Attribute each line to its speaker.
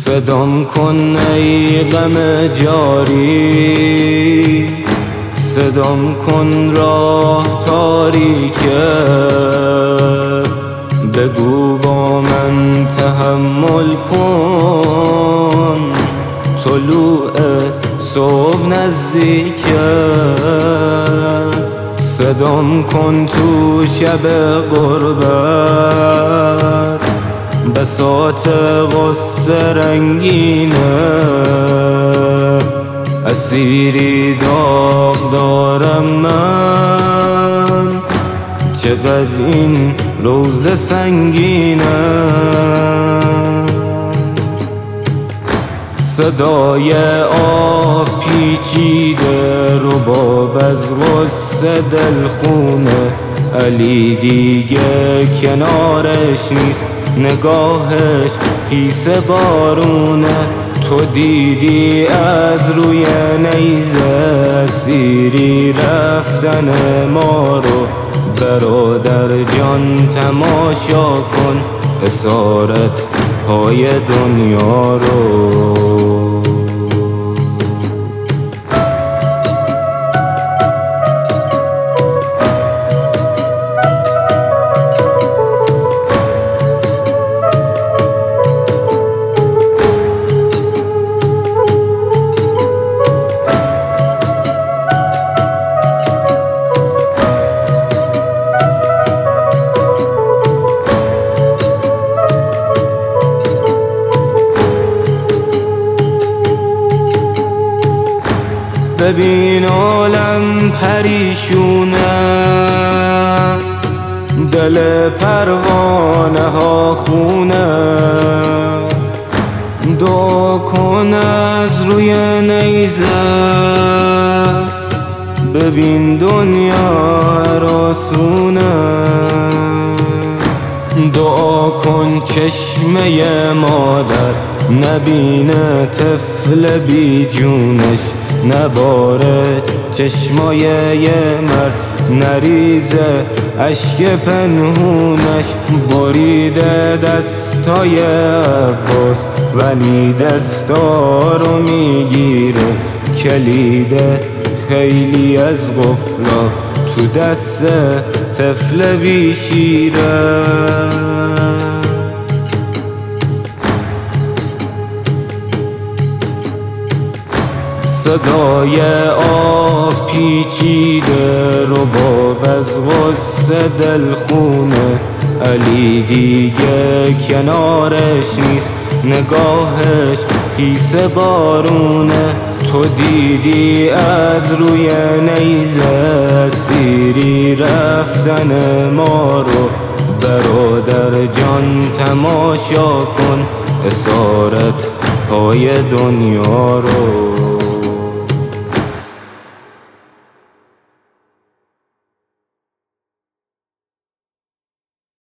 Speaker 1: صدام کن ای غم جاری، صدام کن راه تاریکه، بگو با من تحمل کن، طلوع صبح نزدیکه. صدام کن تو شب غربت، بساط غصه رنگینه، اسیری داغ دارم من، چقدر این روز سنگینه. صدای آب پیچیده رباب از غصه دلخونه، علی دیگه کنارش نیست، نگاهش خیس بارونه. تو دیدی از روی نیزه اسیری رفتن ما رو، برادر جان تماشا کن اسارت های دنیا رو. ببین عالم پریشونه، دل پروانه ها خونه، دعا کن از روی نیزه، ببین دنیا راسونه. دعا کن چشمه مادر نبینه طفل بی جونش، نباره چشمای یه مرد نریزه اشک پنهونش. بریده دستای عباس ولی دستا رو میگیره، کلید خیلی از غفلا تو دست طفل بی شیره. صدای آب پیچیده رباب از غصه دلخونه، علی دیگه کنارش نیست، نگاهش خیس بارونه. تو دیدی از روی نیزه اسیری رفتن ما رو، برادر جان تماشا کن اسارت های دنیا رو.